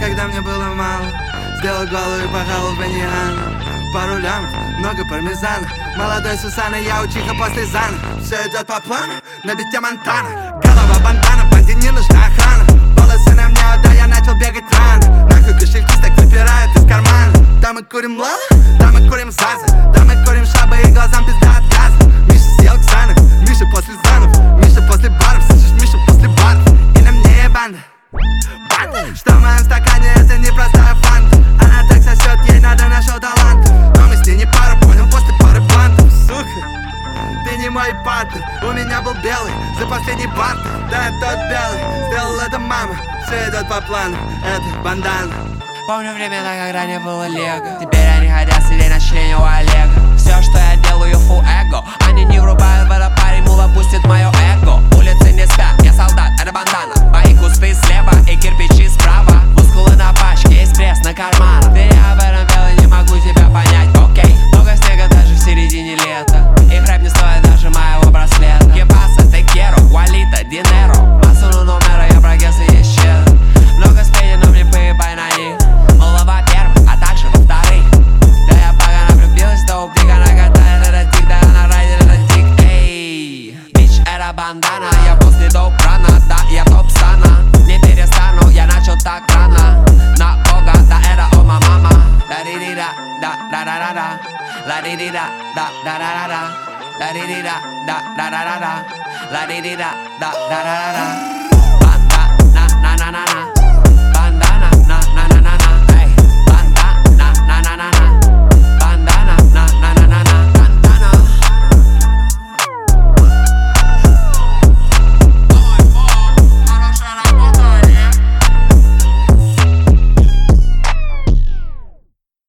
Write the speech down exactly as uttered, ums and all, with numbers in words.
когда мне было мало, сделал голову и пахал в баньяна. Пару лямов, много пармезана. Молодой Сусана, я учиха после Зана. Все идет по плану, на бите Монтана. Голова бандана, банде не нужна охрана. Волосы на мне, да я начал бегать рано. Нахуй кошельки так выпирают из кармана. Да мы курим лала, да мы курим Заза. Да мы курим шабы и глазам пизда от газа. Миша съел Ксанов, Миша после Занов. Миша после баров, слышишь, Миша после баров. И на мне банда, банда. Что в моем стакане, это не простая фанта. Она так сосет, ей надо, нашел талант. Но мы с ней не пара, понял, после пары блантов. Сука, ты не мой партнер. У меня был белый за последний бант. Да, тот белый, сделал это мама. Все идет по плану, это бандана. Помню времена, когда не было лего. Теперь они хотят сидеть на члене у Олега. Все, что я делаю, фу эго. Они не врубают в это, парень, мула пустит мое эго. Улицы не спят, я солдат, это бандана. Мои кусты слева и кирпичи справа. Мускулы на пачке, есть пресс на карман. Ты об этом белый, не могу тебя понять, окей. Много снега даже в середине лета. Их рэп не стоит даже моего браслета. Кепаса, текеро, Гуалита, Динеро. Массу номера, я прогресс и есть щедро. Много спеди, но мне поебай на них. Мол, во-первых, а также во-вторых. Да я погано влюбилась, доуп, дик, она катает этот тик. Да она райдер, этот тик, эй. Бич, это бандана, я после доуп рана. Да, я топ-сана, не перестану, я начал так рано. На бога, да это ома мама. Да-ди-ди-да, да-да-да-да-да. Ла-ди-ди-да, да-да-да-да-да. Ла-ди-ди-да, да-да-да-да-да. Ла-ди-ди-да, да-да-да-да-да. Банда, на-на-на-на.